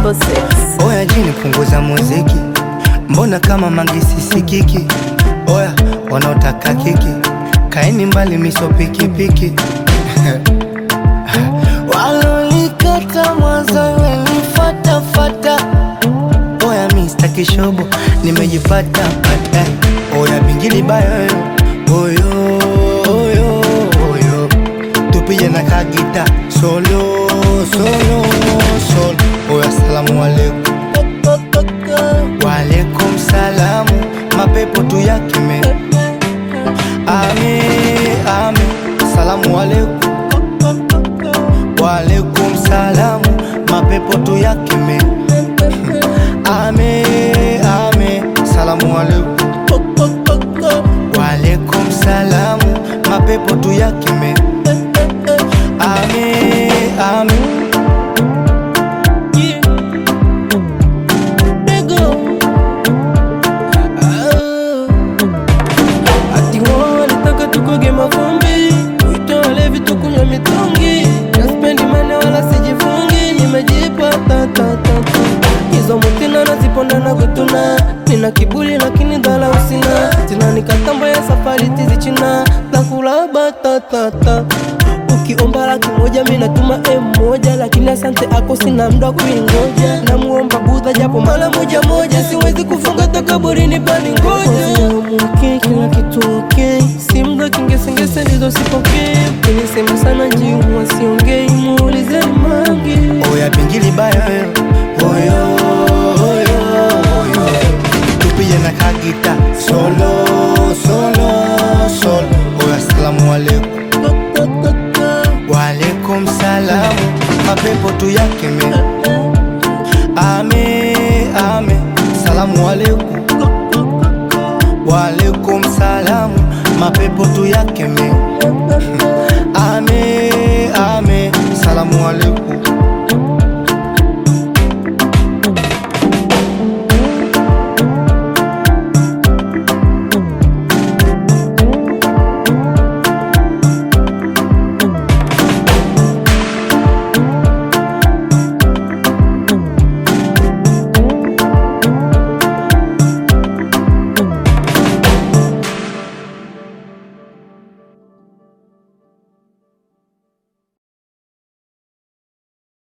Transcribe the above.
254 Oya jini punguza muziki, mbona kama mangisi sikiki? Oya wanaotaka kiki, kaeni mbali miso piki piki. Walonikata mwanzo wenifata fata. Oya Mr. Kishobo nimejipata pata. Oya bingili bayo oyo oyo oyo, tupige na kagita solo solo solo. Oya salamu alaikum. Walaikum salamu, mapepo tu yakime. Ame ame, salamu alaikum. Walaikum salamu, mapepo tu yakime. Ame ame, salamu alaikum. Walaikum salamu, mapepo tu yakime. Ame ame. Tukoge mavumbi, uitoale vitu kunywa mitungi. Naspendi mane wala sijifungi, nimejipa ta. Hizo mutina naziponda na kutuna. Nina kibuli lakini dhala usina. Tina nikatamba ya safari tizi china. Nakula batata. Ukiomba laki moja minatuma moja, lakini asante ako sina mda kuingoja. Namuomba Budha japo mala moja moja, siwezi kufunga takaburini pani ngoja. Muke kila kitu okay, simda kingesengese ndizo sipokee. Kinisema sana njimu wasiongei, muulize mangi. Oya bingili bayo oyo oyo oyo, tupige na kagita solo solo solo. Oya salamu alaikum. Walaikum salamu, mapepo tu yakime. Ame ame, salamu alaikum. Walaikum salamu, mapepo tu yakime.